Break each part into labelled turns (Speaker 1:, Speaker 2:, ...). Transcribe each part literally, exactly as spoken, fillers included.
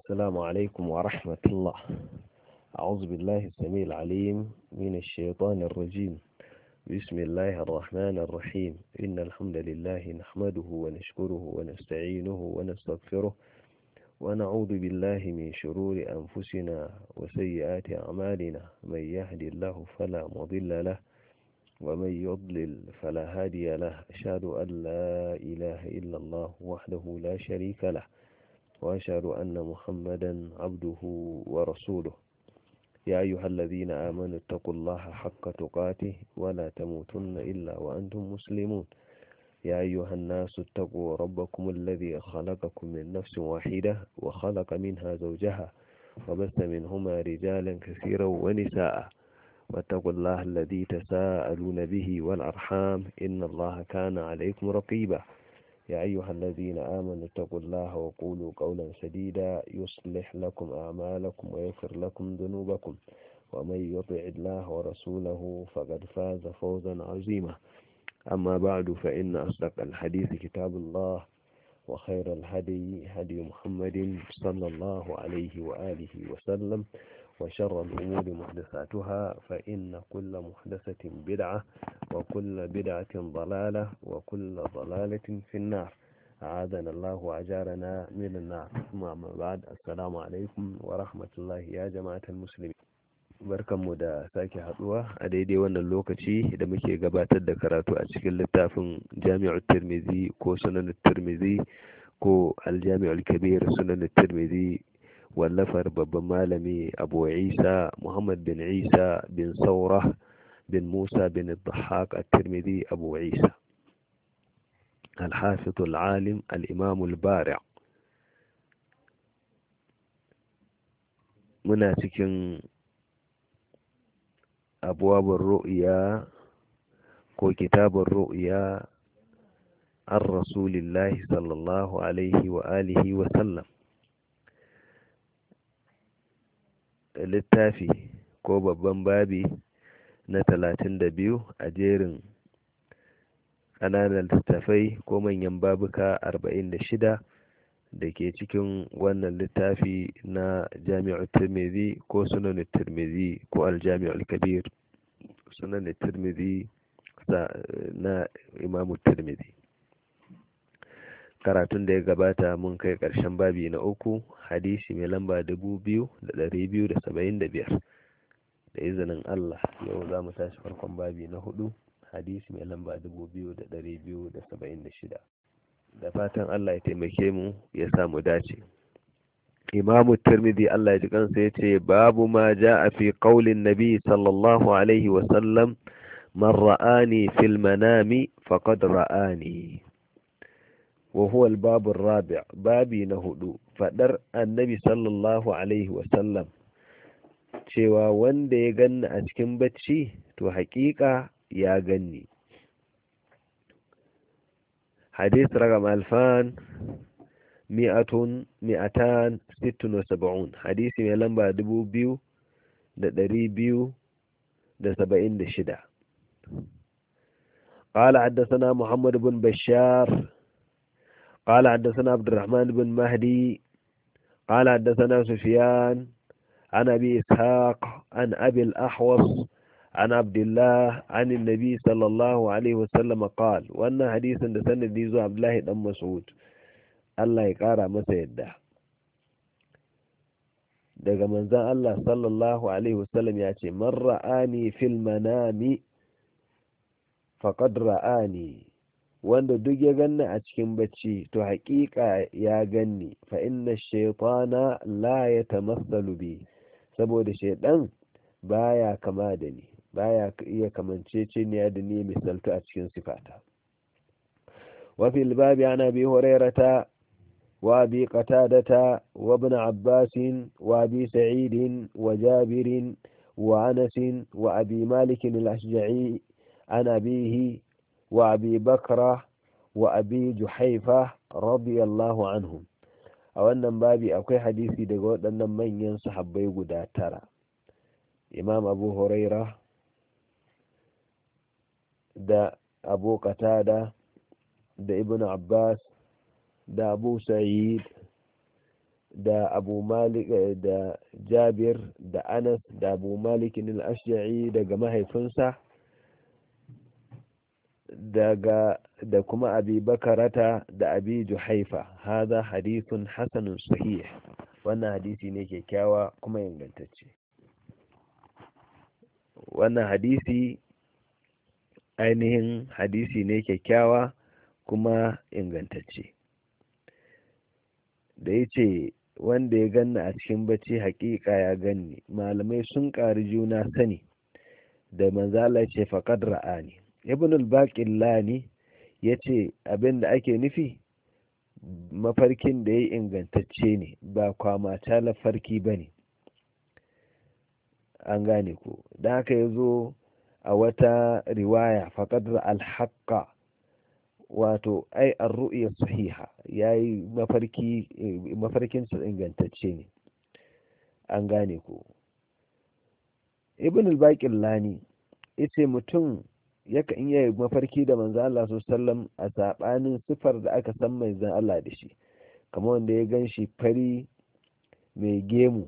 Speaker 1: السلام عليكم ورحمة الله. أعوذ بالله السميع العليم من الشيطان الرجيم. بسم الله الرحمن الرحيم. إن الحمد لله نحمده ونشكره ونستعينه ونستغفره ونعوذ بالله من شرور أنفسنا وسيئات أعمالنا. من يهد الله فلا مضل له ومن يضلل فلا هادي له. أشهد أن لا إله إلا الله وحده لا شريك له وأشهد أن محمدا عبده ورسوله. يا أيها الذين آمنوا اتقوا الله حق تقاته ولا تموتن إلا وأنتم مسلمون. يا أيها الناس اتقوا ربكم الذي خلقكم من نفس واحدة وخلق منها زوجها وبث منهما رجالا كثيرا ونساء واتقوا الله الذي تساءلون به والأرحام إن الله كان عليكم رقيبا. يا أيها الذين آمنوا اتقوا الله وقولوا قولا سديدا يصلح لكم أعمالكم ويغفر لكم ذنوبكم ومن يطع الله ورسوله فقد فاز فوزا عظيما. أما بعد فإن أصدق الحديث كتاب الله وخير الهدي هدي محمد صلى الله عليه وآله وسلم وشر الأمور محدثاتها فإن كل محدثة بدعة وكل بدعة ضلالة وكل ضلالة في النار. أعاذنا الله وأجارنا من النار. ثم أما بعد، السلام عليكم ورحمة الله يا جماعة المسلمين. barkanmu da sake haduwa a daidai wannan lokaci da muke gabatar da karatu a cikin littafin Jami'ut Tirmidhi ko Sunan Tirmidhi ko Al-Jami'ul Kabir Sunan Tirmidhi wallafar babban malami Abu Isa Muhammad bin Isa bin Saurah bin Musa bin Dhahhak At-Tirmidhi Abu Isa Al-Hafiz Al-Alim Al-Imam Al-Bari'. Muna cikin abwabur ru'ya ko kitabur ru'ya an Rasulillahi sallallahu alaihi wa alihi wa sallam. Littafi ko babban babi na talatin da biyu a jerin ƙananan littafai ko manyan babuka arba'in da shida da ke cikin wannan littafi na Jami'ut Tirmidhi ko Sunan Tirmidhi ko Al-Jami'ul Kabir Sunan Tirmidhi na Imam Tirmidhi. Karatun da ya gabata mun kai ƙarshen babi na uku, hadisi mai lamba dubu biyu da ɗari biyu da saba'in da biyar. Da izinin Allah yau za mu tashi farkon babi na hudu, hadisi mai lamba dubu biyu da ɗari biyu da saba'in da shida. Da fatan Allah ya taimake mu ya samu dace. Imamu Tirmidhi Allah ya ji kansa ya ce babu ma ja'a fi qaulin nabi sallallahu alaihi wa sallam man ra'ani fil manami faqad ra'ani. wa huwa al-babu ar-rabi' babi na hudu, fadar annabi sallallahu alaihi wa sallam cewa wanda ya ganni a cikin bacci to haƙiƙa ya ganni. حديث رقم ألفان مئة مئتان ست وسبعون. حديث من لمبا دبو بيو دا دري بيو دا سبعين دا شدا. قال حدثنا محمد بن بشار قال حدثنا عبد الرحمن بن مهدي قال حدثنا سفيان عن أبي إسحاق عن أبي الأحوص عن عبد الله عن النبي صلى الله عليه وسلم قال. وأن حديثا دسن ديزو عبد الله بن مسعود الله يقارى masa yadda daga manzon Allah sallallahu alaihi wasallam ya ce man ra'ani fil manami faqad ra'ani, wanda duk ya ganni a cikin bacci to haƙiƙa ya ganni. fa inna ash-shaytana la yatamassalu bi, saboda shaydan baya kama da ni, baya iya kamanceceniya da ni misaltu a cikin sifata. wa fil babi an abi hurairata wa abi qatadata wa ibn abbas wa abi sa'id wa jabir wa anas wa abi malik al-ashja'i an abihi wa abi bakra wa abi juhayfa radiyallahu anhum. a wannan babi akwai hadisi daga waɗannan manyan sahabbai guda tara: Imam Abu Huraira da Abu Qatada da Ibn Abbas da Abu Sa'id da abu malik da jabir da anas da abu malik al-ashja'i daga mahaifinsa daga da kuma abi bakarata da abi juhaifa hada hadithun hasanun sahih wannan hadisi ne kyakkyawa kuma ingantacce wannan hadisi ainihin hadisi ne kyakkyawa kuma ingantacce da ya ce wanda ya ganni a cikin bacci hakika ya ganni malamai sun ƙari juna sani da manzala ce faƙad ra'ani ibn al-baqillani ya ce abinda ake nufi mafarkin da ya ingantacce ne ba kwamata lafarki ba ne an gane ku da haka ya zo a wata riwaya faƙad al-haqqa wato ai ar-ru'ya sahiha yayi mafarki mafarkin sa ingantacce ne an gane ku ibn al-baqillani yace mutum yakan iya mafarki da manzo Allah sallallahu alaihi wasallam a sabanin sifar da aka san manzon Allah da shi kamar wanda ya ganshi fari mai gemu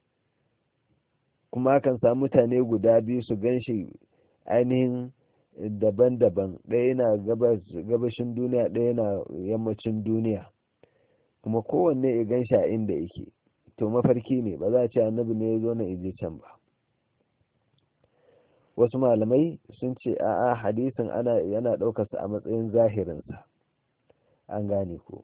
Speaker 1: kuma kan samu mutane guda biyu su ganshi ainihin daban-daban ɗaya yana gabashin duniya ɗaya yana yammacin duniya kuma kowanne ya ganshi a inda yake to mafarki ne ba za a ce annabi ne ya zo na ije can ba wasu malamai sun ce a'a hadisin ana yana ɗaukarsa a matsayin zahirinsa an gane ko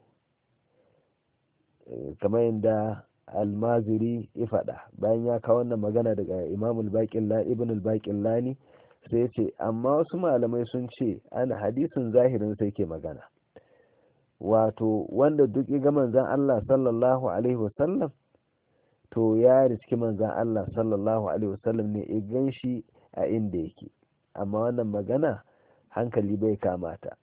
Speaker 1: kamar yadda almaziri ya faɗa bayan ya kawo wannan magana daga imamul baƙillani ibn al-baƙillani sai ya ce amma wasu malamai sun ce ana hadisin zahirin sai ke magana wato wanda duk ya ga manzan Allah sallallahu alaihi wasallam to ya riski manzan Allah sallallahu alaihi wasallam ne ya gan shi a inda yake amma wannan magana hankali bai kamata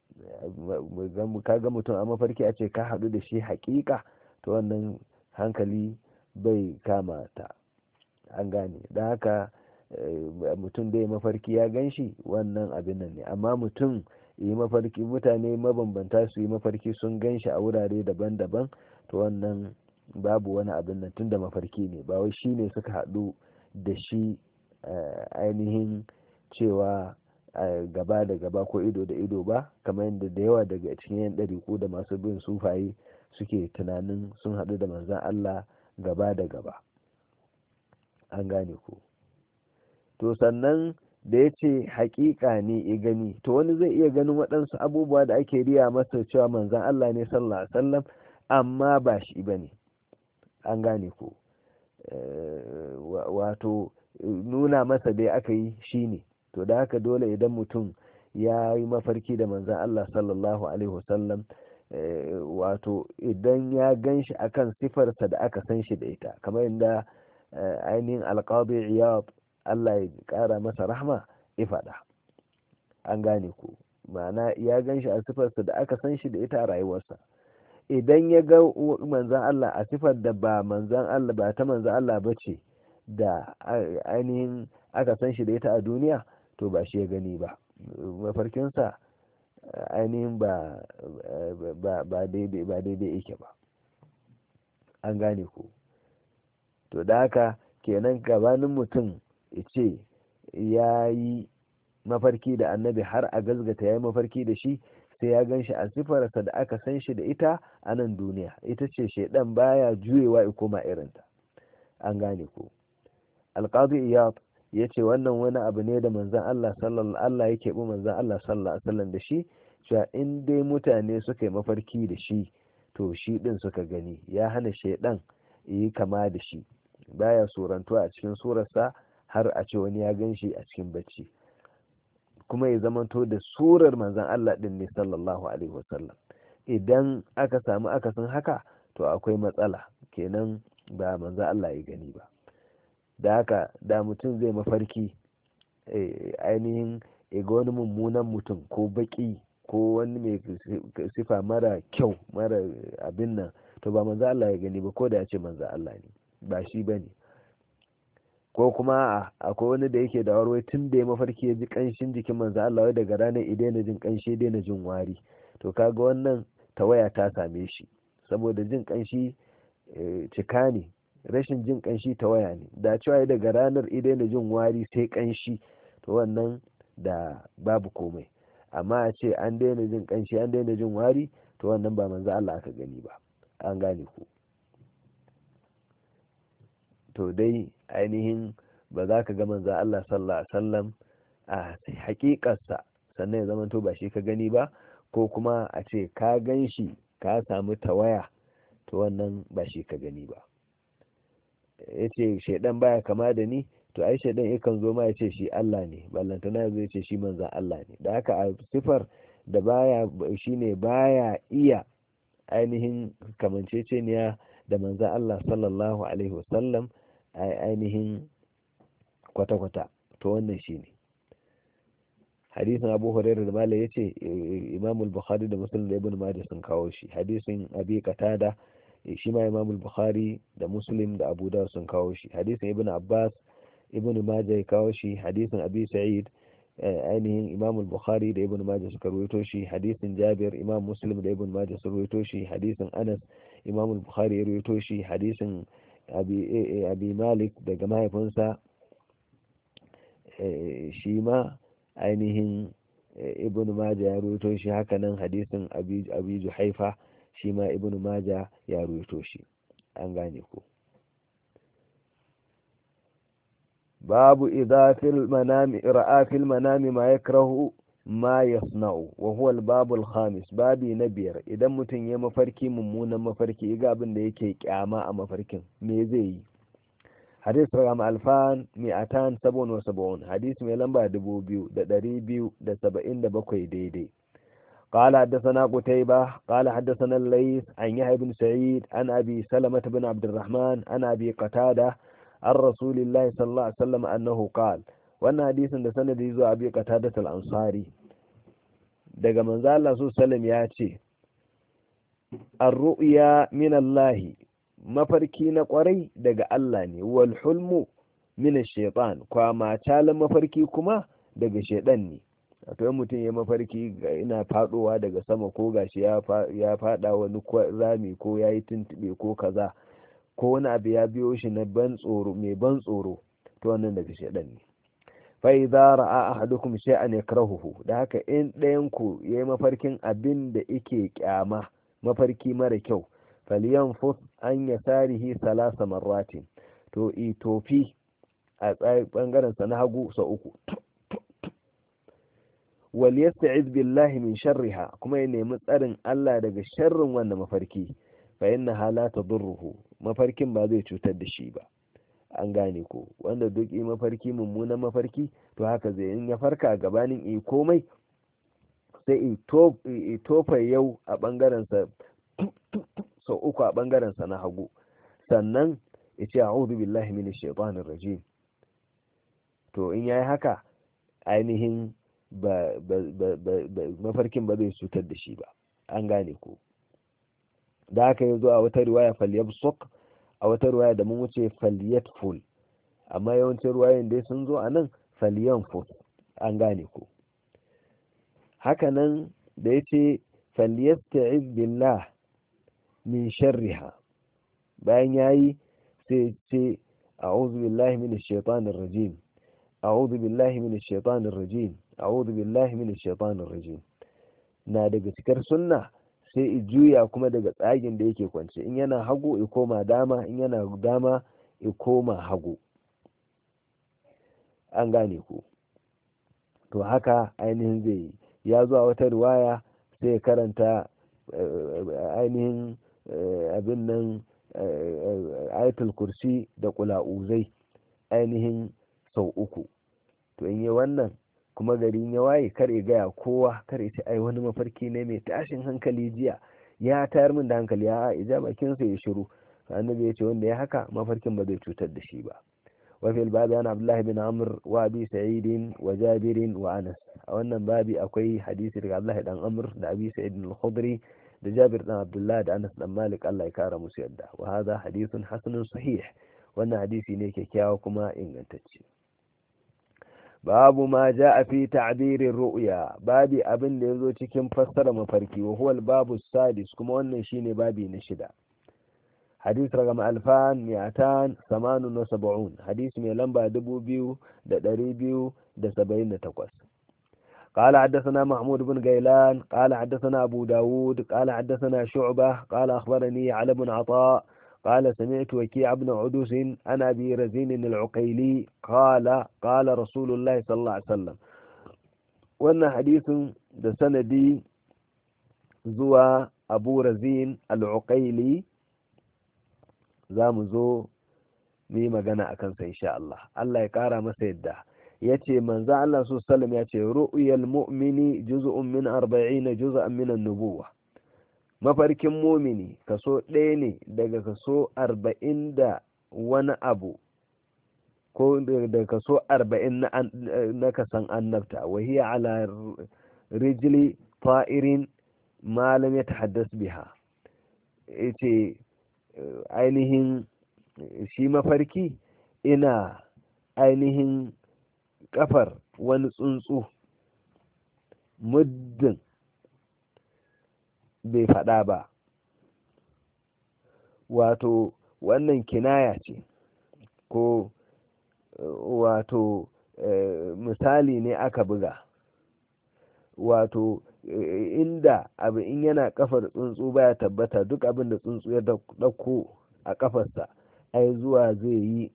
Speaker 1: ka ga mutum a mafarki a ce ka haɗu da shi haƙiƙa to wannan hankali bai kamata an gane don haka mutum da ya mafarki ya gan shi wannan abin nan ne amma mutum yi mafarki mutane mabambanta su yi mafarki sun gan shi a wurare daban-daban to wannan babu wani abin nan tun da mafarki ne ba wai shi ne suka haɗu da shi ainihin cewa gaba da gaba ko ido da ido ba kamar yadda da yawa daga cikin yan ɗariƙu da masu bin sufaye suke tunanin sun haɗu da manzan Allah gaba da gaba an gane ku to sannan da ya ce haƙiƙa ne ya gani to wani zai iya ganin waɗansu abubuwa da ake riya masa cewa manzan Allah ne sallallahu alaihi wasallam amma ba shi ba ne an gane ku wato nuna masa dai aka yi shi ne to da haka dole idan mutum ya yi mafarki da manzan Allah sallallahu alaihi wasallam wato idan ya gan shi akan sifarsa da aka san shi da ita kamar yadda ainihin alqadi iyad Allah ya kara masa rahma ya faɗa an gane ku ma'ana ya gan shi a sifarsa da aka san shi da ita a rayuwarsa idan ya ga manzan Allah a sifar da ba manzan Allah ba ta manzan Allah ba ce da ainihin aka san shi da ita a duniya to ba shi ya gani ba mafarkinsa ainihin ba ba daidai ba daidai yake ba an gane ku to da haka kenan gabanin mutum ya ce ya yi mafarki da annabi har a gazgata ya yi mafarki da shi sai ya gan shi a sifarsa da aka san shi da ita a nan duniya ita ce shaidan baya juyewa ya koma irinta an gane ku alqadi iyad ya ce wannan wani abu ne da manzan Allah sallallahu Allah ya keɓi manzan Allah sallallahu alaihi wasallam da shi cewa in dai mutane suka yi mafarki da shi to shi din suka gani ya hana shaidan yi kama da shi baya surantuwa a cikin surarsa har a ce wani ya gan shi a cikin bacci kuma ya zamanto da surar manzan Allah din ne sallallahu alaihi wasallam idan aka samu akasin haka to akwai matsala kenan ba manzan Allah ya gani ba da haka da mutum zai mafarki ainihin ga wani mummunan mutum ko baki ko wani mai sifa mara kyau mara abin nan to ba manzan Allah ya gani ba ko da ya ce manzan Allah ne ba shi ba ne ko kuma akwai wani da yake da warwai tun da ya mafarki ya ji kanshin jikin manzan Allah wai daga ranar idai na jin kanshi dai na jin wari to kaga wannan tawaya ta same shi saboda jin kanshi cika ne, rashin jin kanshi tawaya ne. Da cewa daga ranar idan da jin wari sai kanshi, to wannan da babu komai. amma a ce an daina jin kanshi an daina jin wari, to wannan ba manzo Allah aka gani ba. An gane ku. to dai ainihin ba za ka ga manzo Allah sallallahu alaihi wasallam a hakikarsa sannan ya zama to ba shi ka gani ba, ko kuma a ce ka gan shi ka samu tawaya, to wannan ba shi ka gani ba. ya ce shaidan baya kama da ni, to ai shaidan yakan zo ma ya ce shi Allah ne, ballantana ya zo ya ce shi manzan Allah ne. da haka a sifar da baya shine baya iya ainihin kamanceceniya da manzan Allah sallallahu alaihi wasallam ainihin kwata-kwata, to wannan shine hadisin Abu Hurairah da Malai yace Imam al-Bukhari da Muslim da Ibn Majah sun kawo shi. hadisin Abi Qatada shi ma Imam al-Bukhari da Muslim da Abu Dawud sun kawo shi. hadisin Ibn Abbas Ibn Majah ya kawo shi. hadisin Abi Sa'id ainihin Imam al-Bukhari da Ibn Majah suka rawaito shi. hadisin Jabir Imam Muslim da Ibn Majah sun rawaito shi. hadisin Anas Imam al-Bukhari ya rawaito shi. hadisin Abi Abi Malik daga mahaifinsa shi ma ainihin Ibn Majah ya rawaito shi. hakanan hadisin Abi Abi Juhaifa shi ma Ibn Majah ya rawaito shi. an gane ku. babu idza fil manami ra'a fil manami ma yakrahu ma yasna'u wa huwa al-babu al-khamis. babi na biyar, idan mutum ya mafarki mummunan mafarki ga abin da yake kyama a mafarkin me zai yi. hadis ragam alfan mi'atan sabon wa sabon, hadis mai lamba dubu biyu da ɗari biyu da saba'in da bakwai daidai. قال حدثنا قتيبة قال حدثنا الليث عن يحيى بن سعيد عن أبي سلمة بن عبد الرحمن عن أبي قتادة عن رسول الله صلى الله عليه وسلم أنه قال. وأن حديث سند يزو أبي قتادة الأنصاري daga manzo Allah sallallahu alaihi wasallam ya ce ar-ru'ya min Allah, mafarki na kwarai daga Allah ne, wal hulmu min ash-shaytan, kwama talan mafarki kuma daga shaydan ne. wato yan mutum ya mafarki ina fadowa daga sama, ko gashi ya fada wani rami, ko yayi tuntube ko kaza, ko wani abu ya biyo shi na ban tsoro mai ban tsoro, to wannan daga shaydan ne. fa idza ra'a ahadukum shay'an yakrahuhu, da haka in ɗayan ku yayi mafarkin abin da yake kyama, mafarki mara kyau, falyanfus an yasarihi salasa marratin, to itofi a bangaren sa na hagu sa uku, wal yasta'iz billahi min sharriha, kuma ya nemi tsarin Allah daga sharrin wannan mafarki, fa innaha la tadurruhu, mafarkin ba zai cutar da shi ba. an gane ko, wanda duk yi mafarki mummunan mafarki, to haka zai in ya farka gabanin yi komai sai i tofa yau a bangaren sa sau uku a bangaren sa na hagu, sannan ya ce a'udhu billahi minash shaitanir rajim. to in yayi haka ainihin ba mafarkin ba zai cutar da shi ba. an gane ko. da haka yazo a wata riwaya falyabsuq, a wata ruwaya da mun wuce falyatful, amma yawancin ruwayoyin dai sun zo a nan falyanfus. an gane ko. hakanan da ya ce falyasta'iz billah min sharriha, bayan yayi sai ce a'udhu billahi minash shaitanir rajim, a'udhu billahi minash shaitanir rajim, a'udhu billahi minash shaitanir rajim. na daga cikar sunna sai i juya kuma daga tsagin da yake kwance, in yana hagu i koma dama, in yana dama i koma hagu. an gane ku. to haka ainihin zai yi. ya zo a wata riwaya sai karanta ainihin abin nan ayatul kursi da kula'uzai ainihin sau uku. to in yi wannan kuma garin ya waye, kar ya gaya kowa, kar ya ce ai wani mafarki ne mai tashin hankali jiya ya tayar min da hankali, ya ija bakin sa ya shiru. annabi ya ce wanda ya haka mafarkin ba zai cutar da shi ba. wa fil babi an Abdullah bin Amr wa Abi Sa'id wa Jabir wa Anas. a wannan babi akwai hadisi daga Abdullah dan Amr da Abi Sa'id al-Khudri da Jabir dan Abdullah da Anas dan Malik, Allah ya kara musu yadda. wa hadha hadithun hasanun sahih, wannan hadisi ne kyakkyawa kuma ingantacce. babu ma ja'a fi ta'birir ru'ya, babi abin da yazo cikin fassara mafarki, wa huwa al-babu sadis, kuma wannan shine babi na shida. hadith ragam alfan mi'atan samanun wa sab'un hadith mai lamba dubu biyu da ɗari biyu da saba'in da takwas. قال حدثنا محمود بن غيلان قال حدثنا أبو داود قال حدثنا شعبة قال أخبرني علي بن عطاء قال سمعت وكيع بن عدوس عن أبي رزين العقيلي قال قال رسول الله صلى الله عليه وسلم. وأن حديث ده سندي زوى أبو رزين العقيلي زامزو ni magana a kansa insha Allah Allah ya kara masa yadda yace manzo Allah su sallam yace ru'yal mu'mini juz'un min arba'in juz'an min an-nubuwah mafarkin mu'mini kaso ɗaya ne daga kaso arba'in da wani abu ko daga kaso arba'in na na kasan annabta wa hiya ala rijli ta'irin ma lam yatahaddas biha yace ainihin shi mafarki ina ainihin kafar wani tsuntsu muddin bai faɗa ba, wato wannan kinaya ce ko wato e, misali ne aka buga, wato e, inda abu in yana kafar tsuntsu baya tabbata, duk abin da tsuntsu ya ɗauko a kafarsa ai zuwa zai yi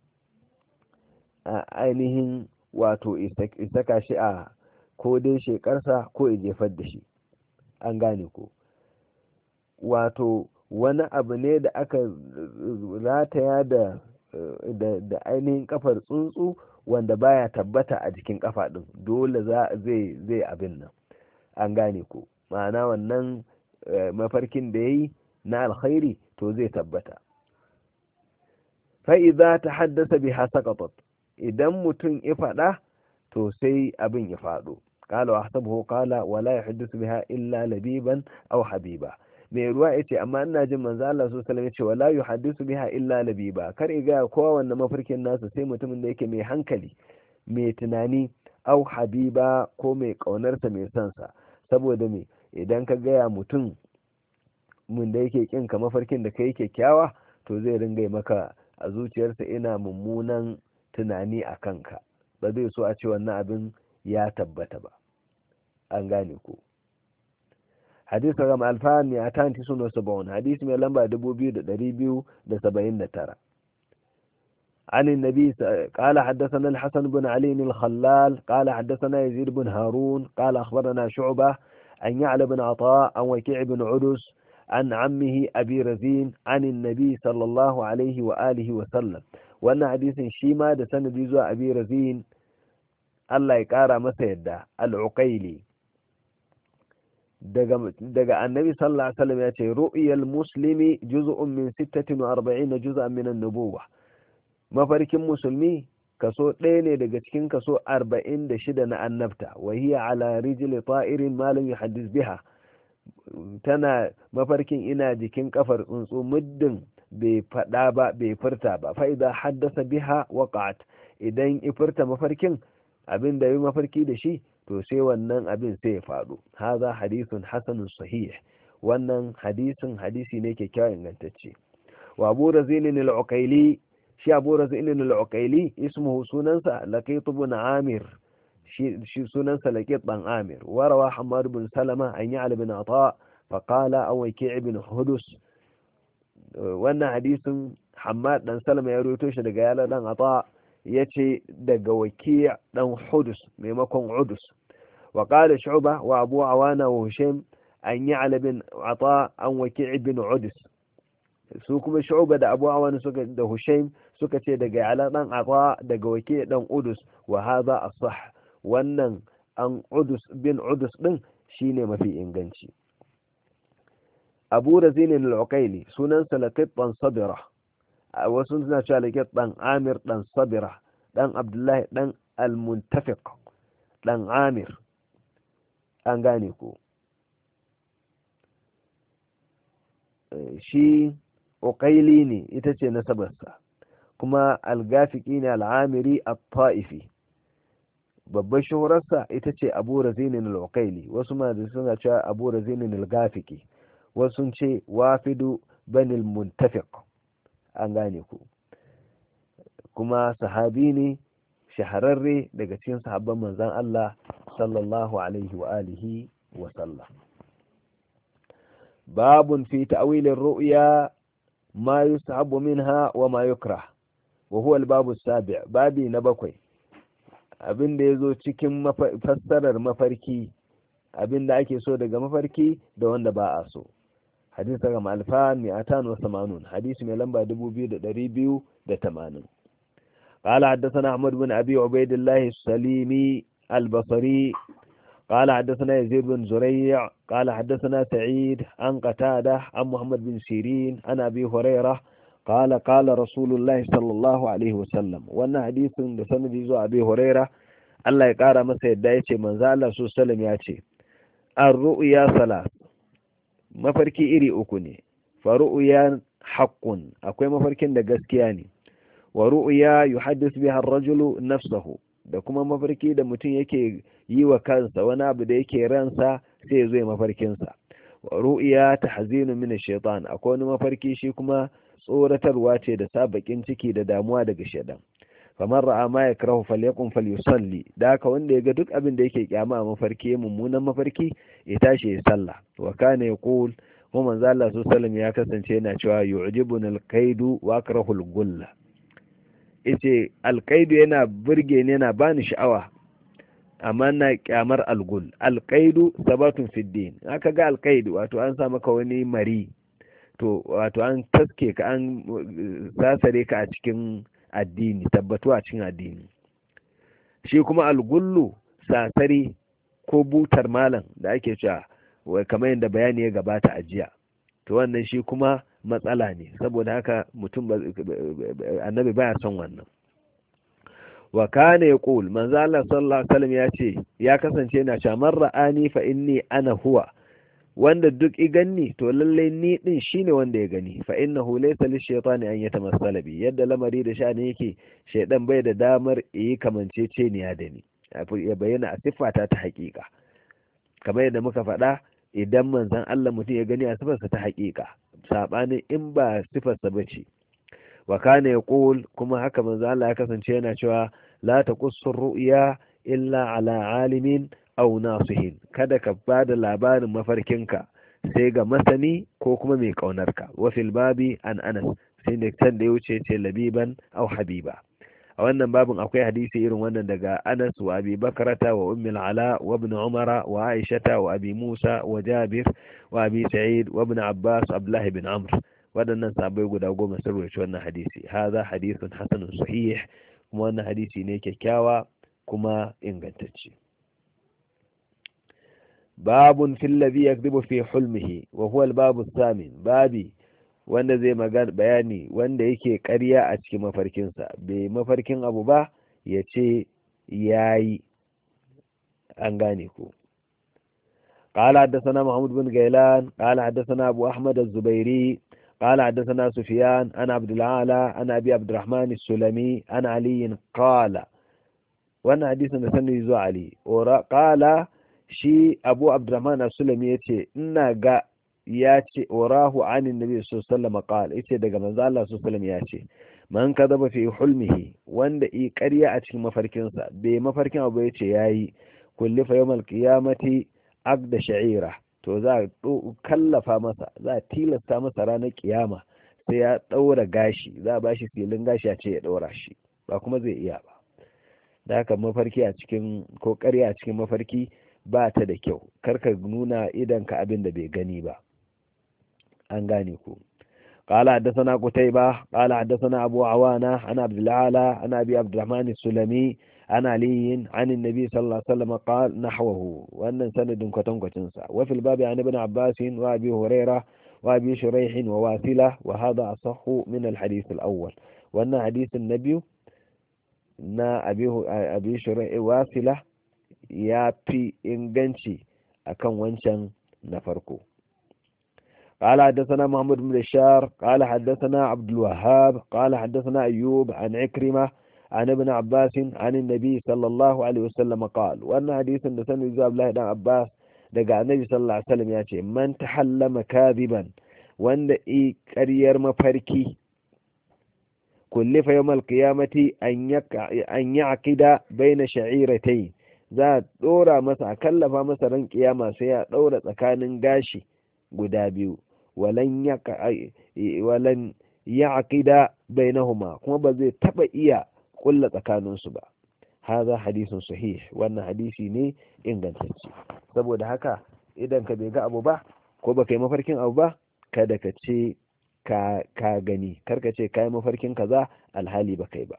Speaker 1: a ainihin wato isaka shi a ko dai shekarsa ko ya jefar da shi, an gane ko, wato wani abu ne da aka rataya da da ainihin kafar tsuntsu wanda baya tabbata a jikin kafa din, dole za zai zai abin nan, an gane ko, ma'ana wannan mafarkin da yayi na alkhairi to zai tabbata. fa'iza ta haddasa biha saqatat, idan mutum ya faɗa to sai abin ya faɗo. Qala wa hasabuhu qala wala yuhaddithu biha illa labiban aw habiba. Mai ruwa yace amma ina jin manzo Allah sallallahu alaihi wasallam yace wala yuhaddithu biha illa labiba, kar ga kowa wannan mafarkin nasa sai mutumin da yake mai hankali, mai tunani, aw habiba ko mai kaunarsa mai sansa. Saboda me, idan ka gaya mutum mun da yake kinka mafarkin da kai kyakkyawa to zai ringa maka a zuciyarsa ina mummunan tunani a kanka, ba zai so a ce wannan abin ya tabbata ba, an gane ko. hadis ragam alfan ne a tanti suna sabon hadis mai lamba dubu biyu da ɗari biyu da saba'in da tara. عن النبي قال حدثنا الحسن بن علي الخلال قال حدثنا يزيد بن هارون قال أخبرنا شعبة عن يعلى بن عطاء عن وكيع بن عدس عن عمه أبي رزين عن النبي صلى الله عليه وآله وسلم. وأن حديث شيما ده سند يزوى أبي رزين الله يقارى مسيدة العقيلي دقى النبي صلى الله عليه وسلم يأتي رؤيا المسلم جزء من ستة وأربعين جزءا من النبوة. مفارك مسلمي kaso ɗaya ne daga cikin kaso arba'in da shida na annabta, wa hiya ala rijli ta'irin ma lam yuhaddis biha, tana mafarkin ina jikin kafar tsuntsu muddin bai faɗa ba bai furta ba, fa idan haddasa biha waqa'at, idan i furta mafarkin abin da yi mafarki da shi to sai wannan abin sai ya faɗo. haza hadithun hasanun sahih, wannan hadisin hadisi ne kyakkyawan ingantacce. wa abu razinin al-uqayli, shi abu razinin al-uqayli ismuhu sunansa laqit ibn amir, shi sunansa laqit dan amir. warawa hamad bin salama an ya'la bin ata fa qala aw waki' ibn hudus, wannan hadisin hamad dan salama ya rawaito shi daga ya'la dan ata, yace daga waki' dan hudus maimakon udus. wa qala shu'bah wa abu awana wa hushaym an ya'la bin ata an waki' ibn udus, su kuma shu'ba da abu awana suka da hushaym suka ce daga ya'la dan ata daga waki' dan udus. wa hadha as-sah, wannan an udus bin udus din shine mafi inganci. abu razin al-uqayli sunansa laqit dan sabira, wasu suna cewa laqit dan amir dan sabira dan abdullahi dan al-muntafiq dan amir, an gane ko. shi uqayli ne, ita ce nasabarsa, kuma al-gafiqi ne al-amiri at-ta'ifi. babbar shuhurarsa ita ce abu razinin al-uqayli, wasu ma da suna cewa abu razinin al-gafiqi, wasu sun ce wafidu bani al-muntafiq an gane ku kuma sahabi ne shahararre daga cikin sahabban manzon Allah sallallahu alaihi wa alihi wa sallam. babun fi ta'wil ar-ru'ya ma yusahabu minha wa ma yukrah wa huwa al-babu as-sabi' babi na bakwai abin da yazo cikin fassarar mafarki abin da ake so daga mafarki da wanda ba a so. hadisi daga alfan mi'atan wa samanun hadisi mai lamba dubu biyu da ɗari biyu da tamanin. قال حدثنا أحمد بن أبي عبيد الله السليمي البصري قال حدثنا يزيد بن زريع قال حدثنا سعيد عن قتادة عن محمد بن سيرين عن أبي هريرة قال قال رسول الله صلى الله عليه وسلم وأن حديث لسند يزو أبي هريرة الله يقارى مسا يدعي من ذا الله صلى الله عليه وسلم يأتي الرؤيا ثلاث mafarki iri uku ne fa ru'ya haqqun akwai mafarkin da gaskiya ne wa ru'ya yuhaddith biha ar-rajulu nafsuhu da kuma mafarki da mutum yake yi wa kansa wani abu da yake ransa sai ya zo ya mafarkin sa wa ru'ya tahzinu min ash-shaytan akwai wani mafarki shi kuma tsoratarwa ce da sabakin ciki da damuwa daga shaytan kamar ra'a ma yakrahu falyaqum falyusalli da haka wanda yaga duk abin da yake kyama a mafarki mummunan mafarki ya tashi ya sallah wa kana yaqul kuma manzo Allah sallallahu alaihi wasallam ya kasance yana cewa yu'jibuna al-qaidu wa akrahu al-gulla yace al-qaidu yana burge ni yana bani sha'awa amma na kyamar al-gull al-qaidu sabatun fi din aka ga al-qaidu wato an sa maka wani mari to wato an taske ka an sasare ka a cikin addini tabbatuwa a cikin addini shi kuma al-gullu sasari ko butar malam da ake cewa kamar yadda bayani ya gabata a jiya to wannan shi kuma matsala ne saboda haka mutum annabi baya son wannan wa kana yaqul manzo Allah sallallahu alaihi wasallam ya ce ya kasance yana cewa man ra'ani fa inni ana huwa wanda duk i ganni to lalle ni din shine wanda ya gani fa innahu laysa lish-shaytani an yatamassala bi yadda lamari da shani yake shaydan bai da damar yi kamanceceniya da ni ya bayyana a siffata ta haƙiƙa kamar yadda muka faɗa idan manzon Allah mutum ya gani a siffarsa ta haƙiƙa sabanin in ba siffarsa bace wa kana yaqul kuma haka manzon Allah ya kasance yana cewa la taqussu ru'ya illa ala alimin aw nasihin kada ka bada labarin mafarkinka sai ga masani ko kuma mai kaunarka wa fil babi an anas sai da can da ya wuce ce labiban aw habiba a wannan babin akwai hadisi irin wannan daga Anas wa Abi Bakrata wa Ummi al-Ala wa Ibn Umar wa Aisha wa Abi Musa wa Jabir wa Abi Sa'id wa Ibn Abbas Abdullah ibn Amr wadannan sahabbai guda goma sun rawaito wannan hadisi hadha hadithun hasanun sahih kuma wannan hadisi ne kyakkyawa kuma ingantacce babun fil ladhi yakdhibu fi hulmihi wa huwa al-babu ath-thamin babi wanda zai magana bayani wanda yake ƙarya a cikin mafarkinsa bai mafarkin abu ba ya ce ya yi an gane ku قال حدثنا محمود بن غيلان قال حدثنا أبو أحمد الزبيري قال حدثنا سفيان أنا عبد العالى أنا أبي عبد الرحمن السلمي أنا علي قال وأنا حديث نسني يزو علي قال شي أبو عبد الرحمن السلمي يتي إنا قا ya ce warahu anin nabi sallallahu alaihi wasallam qala yace daga manzo Allah sallallahu alaihi wasallam ya ce man kadaba fi hulmihi wanda i ƙarya a cikin mafarkin sa bai mafarkin abu yace yayi kulli fa yawmal qiyamati aqda sha'ira to za kallafa masa za tilasta masa ranar kiyama sai ya daura gashi za ba shi filin gashi a ce ya daura shi ba kuma zai iya ba da haka mafarki a cikin ko ƙarya a cikin mafarki ba ta da kyau karka nuna idan ka abin da bai gani ba an gane ku قال حدثنا قتيبة قال حدثنا أبو عوانة عن عبد العالى عن أبي عبد الرحمن السلمي عن علي عن النبي صلى الله عليه وسلم قال نحوه وأن سند كتنكتنسا وفي الباب عن ابن عباس وأبي هريرة وأبي شريح وواثلة وهذا أصح من الحديث الأول وأن حديث النبي نا أبي أبي شريح واثلة يا في إنجنشي أكن وانشان نفركو قال حدثنا محمد بن بشار قال حدثنا عبد الوهاب قال حدثنا أيوب عن عكرمة عن ابن عباس عن النبي صلى الله عليه وسلم قال وأن حديث نسمي زاب الله بن عباس دقى النبي صلى الله عليه وسلم ياتي من تحلم كاذبا wanda i ƙaryar mafarki kullifa yawmal qiyamati an ya'qida baina sha'iratayn za a dora masa a kallafa masa ran kiyama sai ya daura tsakanin gashi guda biyu walan ya walan ya'qida bainahuma kuma ba zai taba iya kulla tsakaninsu ba. Haza hadisun sahih, wannan hadisi ne ingantacce. Saboda haka idan ka bai ga abu ba ko baka yi mafarkin abu ba, kada ka ce ka ka gani, karka ce kai mafarkin kaza alhali ba kai ba.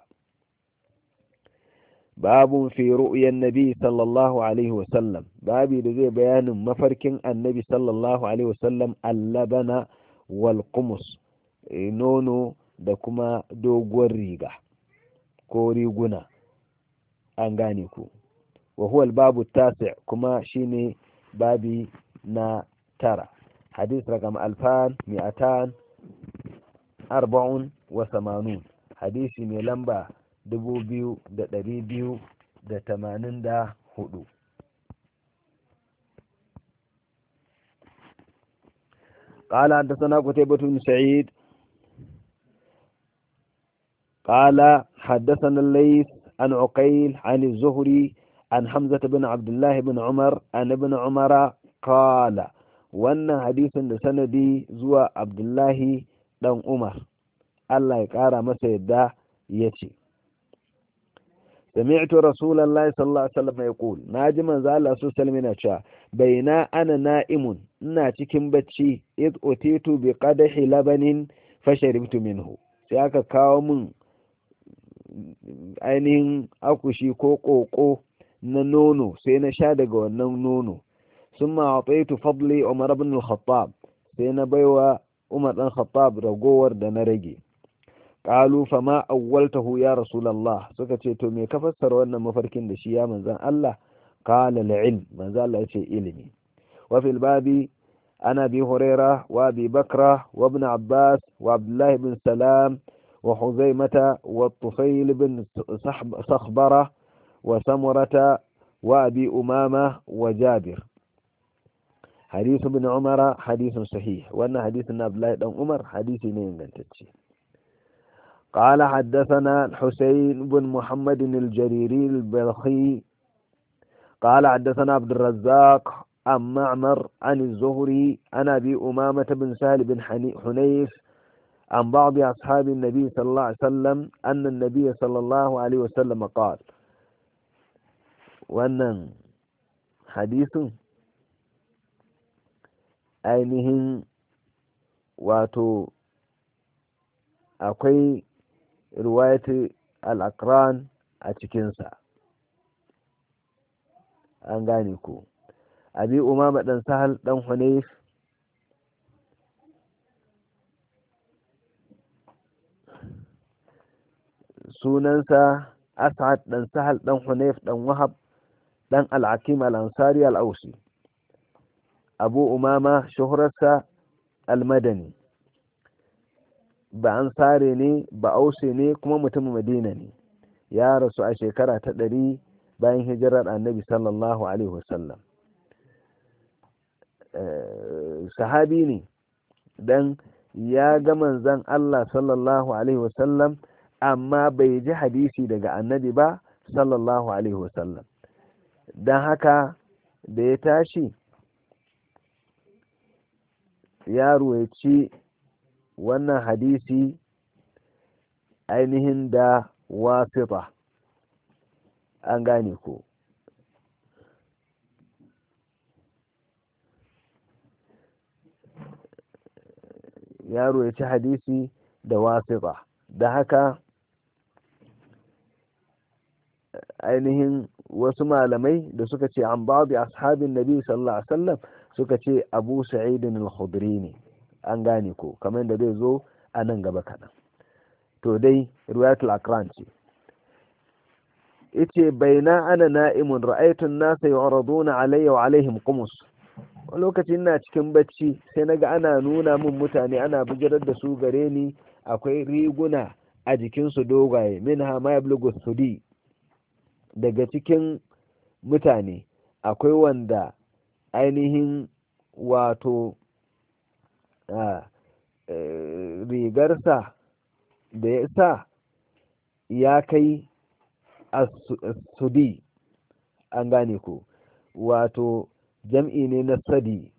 Speaker 1: babun fi ru'yan nabi sallallahu alaihi wasallam, babi da zai bayanin mafarkin annabi sallallahu alaihi wasallam allabana wal qumus, nono da kuma doguwar riga ko riguna, an gane ku. wa huwa al-babu tasi' kuma shine babi na tara. hadith rakam alfan mi'atan arba'un wa samanun, hadisi mai lamba dubu biyu da ɗari biyu da tamanin da hudu. قال حدثنا قتيبة بن سعيد قال حدثنا الليث عن عقيل عن الزهري عن حمزة بن عبد الله بن عمر عن ابن عمر قال wannan hadisin da sanadi zuwa Abdullahi dan Umar Allah ya kara masa yadda yace sami'tu rasulullahi sallallahu alaihi wasallam yaqul naji manzo Allah sallallahu alaihi wasallam cewa baina ana na'imun ina cikin bacci id utitu bi qadahi labanin fasharibtu minhu, sai aka kawo min ainihin akushi ko koko na nono sai na sha daga wannan nono. ثم أعطيت فضلي عمر بن الخطاب سينا بيوى عمر بن الخطاب رغور دنرجي. قالوا فما أولته يا رسول الله سكتيتو مي كفسر وانا مفركين دشيا من زان الله قال العلم من زان الله يشي علمي. وفي الباب أنا أبي هريرة وأبي بكرة وابن عباس وعبد الله بن سلام وحزيمة والطفيل بن صخبرة وسمرة وأبي أمامة وجابر. حديث ابن عمر حديث صحيح، وأن حديث عبد الله بن عمر حديث نينغنتشي. قال حدثنا الحسين بن محمد الجريري البلخي قال حدثنا عبد الرزاق عن معمر عن الزهري عن أبي أمامة بن سهل بن حنيف عن بعض أصحاب النبي صلى الله عليه وسلم أن النبي صلى الله عليه وسلم قال. وأن حديث ainihin wato akwai riwayat al-aqran a cikinsa, an gane ku. abi umama dan sahal dan hunayf sunansa as'ad dan sahal dan hunayf dan wahab dan al-akim al-ansari al-ausi. abu umama shuhrarsa almadani, ba an sare ne ba ause ne kuma mutumin madina ne, ya rasu a shekara ta ɗari bayan hijirar annabi sallallahu alaihi wasallam. sahabi ne dan ya ga manzon Allah sallallahu alaihi wasallam amma bai ji hadisi daga annabi ba sallallahu alaihi wasallam. dan haka da ya tashi ya ruwaici wannan hadisi ainihin da wasita, an gane ko. ya ruwaici hadisi da wasita, da haka ainihin wasu malamai da suka ce an babu ashabin nabi sallallahu alaihi wasallam suka ce abu sa'idin al-khudri ne, an gane ko, kamar da zai zo a nan gaba kaɗan. to dai riwayatul aqran ce. yace baina ana na'imun ra'aytu an-nasa yu'raduna alayya wa alaihim qumus, lokacin ina cikin bacci sai naga ana nuna min mutane ana bijirar da su gare ni, akwai riguna a jikin su dogaye, minha ma yablughu thudi, daga cikin mutane akwai wanda ainihin wato rigarsa da ya sa ya kai as-sudi, an gane ko, wato jam'i ne na sadi,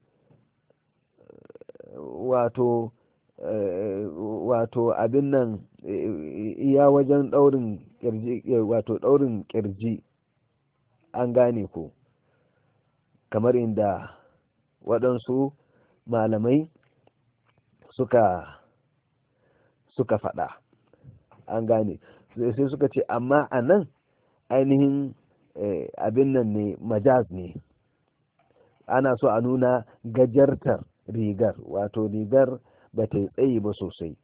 Speaker 1: wato wato abin nan iya wajen daurin kirji, wato daurin kirji, an gane ko, kamar inda waɗansu malamai suka suka faɗa, an gane, sai suka ce amma a nan ainihin abin nan ne, majaz ne, ana so a nuna gajartar rigar, wato rigar ba ta yi tsayi ba sosai.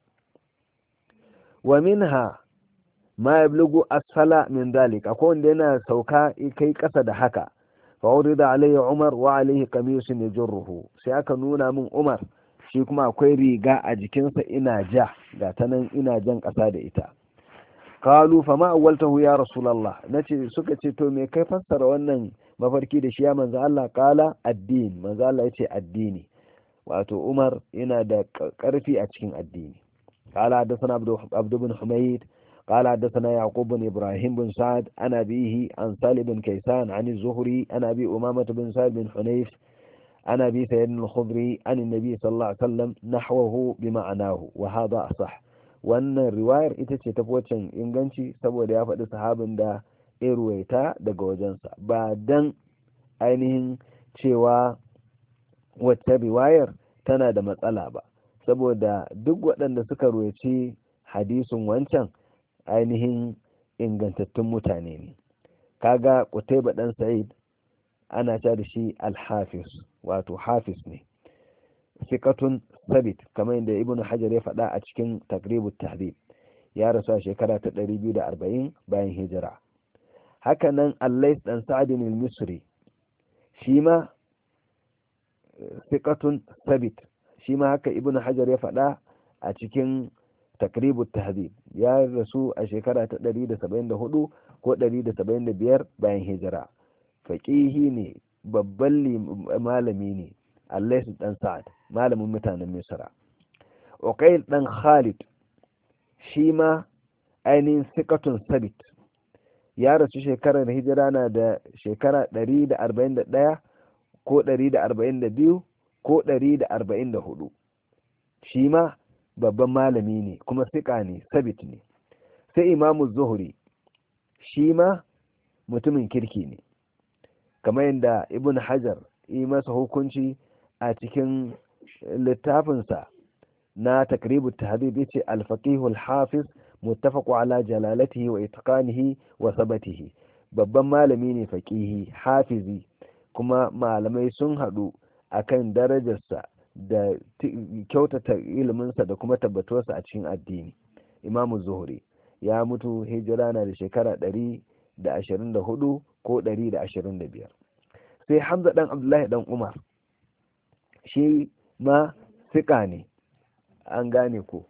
Speaker 1: Wa minha ma yablughu asfala min dalik, akwai wanda yana sauka kai kasa da haka. Fa urida alayhi Umar wa alayhi qamisun yajruhu, sai aka nuna min Umar, shi kuma akwai riga a jikinsa ina ja, ga ta nan ina jan kasa da ita. Qalu fa ma awwaltahu ya rasulullah, nace suka ce to me kai fassara wannan mafarki da shi ya manzo Allah? Qala addini, manzo Allah yace addini, wato Umar yana da karfi a cikin addini. Qala hadathana Abd ibn Humayd قال حدثنا يعقوب بن إبراهيم بن سعد عن أبيه عن سالم بن كيسان عن الزهري عن أبي أمامة بن سعد بن حنيف عن أبي سعيد الخضري عن النبي صلى الله عليه وسلم نحوه بمعناه وهذا أصح. wannan riwayar ita ce ta waccan inganci saboda ya faɗi sahabin da ya ruwaita daga wajensa, ba dan ainihin cewa wacce riwayar tana da matsala ba, saboda duk waɗanda suka ruwaici hadisin wancan ainihin ingantattun mutane ne. Kaga Qutayba dan Sa'id ana cewa da shi al-Hafiz, wato hafiz ne, thiqatun sabit, kamar yadda Ibn Hajar ya faɗa a cikin Taqribut Tahdhib, ya rasu a shekara ta ɗari biyu da arba'in bayan hijira. Haka nan Al-Layth dan Sa'd al-Misri, shi ma thiqatun sabit, shi ma haka Ibn Hajar ya faɗa a cikin Taqribut Tahdhib, ya rasu a shekara ta ɗari da saba'in da hudu ko ɗari da saba'in da biyar bayan hijira. Faqihi ne, babban malami ne, Allah dan Sa'ad, malamin mutanen Misra. Uqayl dan Khalid, shi ma ainihin thiqatun sabit, ya rasu shekarar hijira na da shekara ɗari da arba'in da ɗaya ko ɗari da arba'in da biyu ko ɗari da arba'in da hudu. Shi ma babban malami ne kuma siƙa ne, sabit ne. Sai Imamu Zuhri, shi ma mutumin kirki ne, kamar yadda Ibn Hajar yi masa hukunci a cikin littafinsa na Taqribut Tahdhib, yace al-faqih al-hafiz muttafaqu ala jalalatihi wa itqanihi wa sabatihi, babban malami ne, faqihi, hafizi, kuma malamai sun haɗu akan darajarsa da kyautata iliminsa da kuma tabbatuwarsa a cikin addini. Imamu Zuhri ya mutu hijira na da shekara ɗari da ashirin da hudu ko ɗari da ashirin da biyar. Sai Hamza ɗan Abdullahi ɗan Umar, shi ma siƙa ne, an gane ko.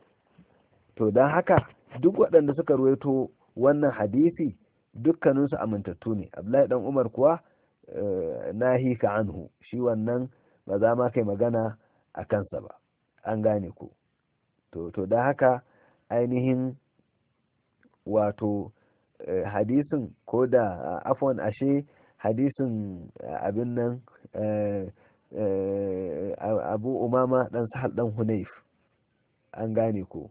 Speaker 1: To don haka duk waɗanda suka ruwaito wannan hadisi dukkaninsu amintattu ne. Abdullahi ɗan Umar kuwa nahika anhu, shi wannan ba za ma kai magana a kansa ba, an gane ko. To to don haka ainihin wato hadisin ko da afwan ashe hadisin abin nan Abu Umama dan Sahal dan Hunayf, an gane ko.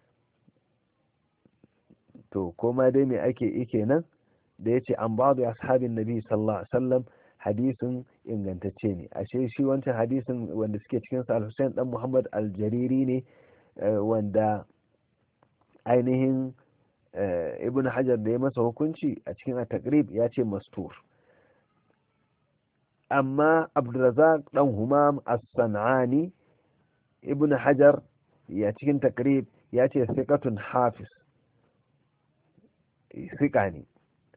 Speaker 1: To koma dai me ake ike nan da yace an ba'du ashabin nabi sallallahu alaihi wasallam, hadisin ingantacce ne. Ashe shi wancan hadisin wanda suke cikin sa Al-Husayn dan Muhammad Al-Jariri ne, wanda ainihin Ibn Hajar da ya masa hukunci a cikin at-Taqrib ya ce mastur. Amma Abdurrazzaq dan Humam As-San'ani, Ibn Hajar ya cikin Taqrib ya ce thiqatun hafiz, thiqa ne,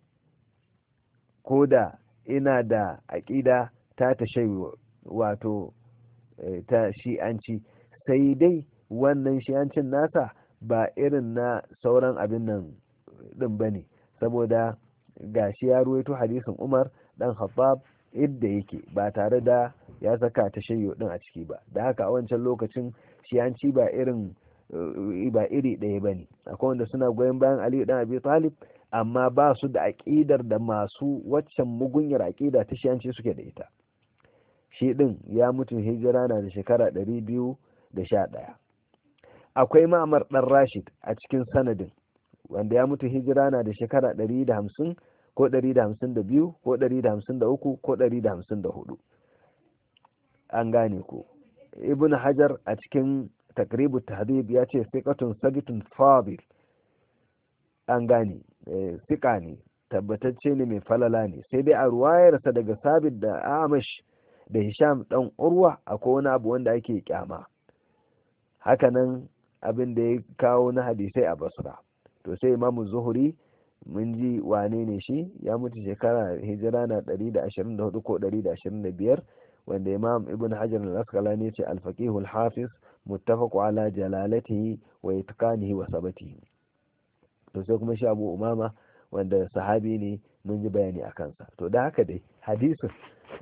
Speaker 1: koda ina da aƙida ta tashayyu, wato ta shi'anci, sai dai wannan shi'ancin nasa ba irin na sauran abin nan din bane, saboda gashi ya ruwaito hadisin Umar dan Khattab idda yake ba tare da ya saka tashayyu din a ciki ba. Da haka a wancan lokacin shi'anci ba irin ba iri ɗaya ba ne. Akwai wanda suna goyon bayan Aliyu dan Abi Talib amma ba su da aƙidar da masu waccan mugunyar aƙida ta shi'anci suke da ita. Shi ɗin ya mutu hijira na da shekara ɗari biyu da sha ɗaya. Akwai Ma'mar ɗan Rashid a cikin sanadin wanda ya mutu hijira na da shekara ɗari da hamsin ko ɗari da hamsin da biyu ko ɗari da hamsin da uku ko ɗari da hamsin da hudu. An gane ko. Ibn Hajar a cikin Taqribut Tahdhib ya ce thiqatun sabitun fadil. An gane thiqa ne, tabbatacce ne, mai falala ne, sai dai a ruwayarsa daga Sabit da Amash da Hisham dan Urwa akwai wani abu wanda ake kyama. Hakanan abin da ya kawo na hadisai a Basra. To sai Imam Zuhri mun ji wane ne shi, ya mutu shekara hijira na ɗari da ashirin da hudu ko ɗari da ashirin da biyar, wanda Imam Ibn Hajar al-Asqalani ya ce al-faqih al-hafiz muttafaq ala jalalatihi wa itqanihi wa sabatihi. To sai kuma shi Abu Umama wanda sahabi ne, mun ji bayani a kansa. To da haka dai hadisin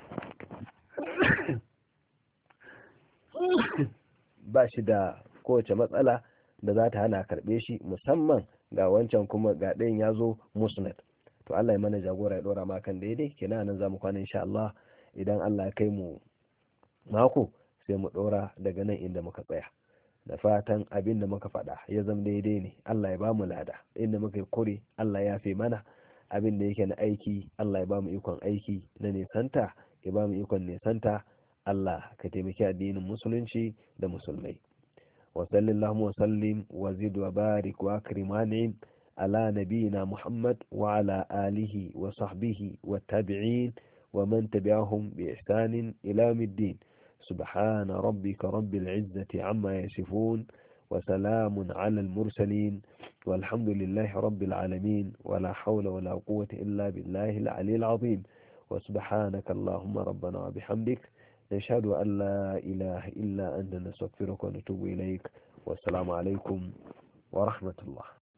Speaker 1: ba shi da kowace matsala da za ta hana karɓe shi, musamman ga wancan kuma ga ɗayan ya zo musnad. To Allah ya mana jagora ya ɗora makan daidai. Kenan nan za mu kwana insha Allah, idan Allah ya kai mu mako sai mu ɗora daga nan inda muka tsaya. Da fatan abin da muka faɗa ya zama daidai ne, Allah ya ba mu lada. Inda muka yi kure Allah ya fi mana. Abin da yake na aiki Allah ya ba mu ikon aiki, na nisanta ya ba mu ikon nisanta. Allah ka taimaki addinin musulunci da musulmai. wa sallallahu wa sallim wa zid wa barik wa akrim an'im ala nabiyina Muhammad wa ala alihi wa sahbihi wa tabi'in wa man tabi'ahum bi ihsanin ila yawmiddin. سبحان ربك رب العزة عما يصفون وسلام على المرسلين والحمد لله رب العالمين ولا حول ولا قوة إلا بالله العلي العظيم. وسبحانك اللهم ربنا وبحمدك نشهد أن لا إله إلا أنت نستغفرك ونتوب إليك. والسلام عليكم ورحمة الله.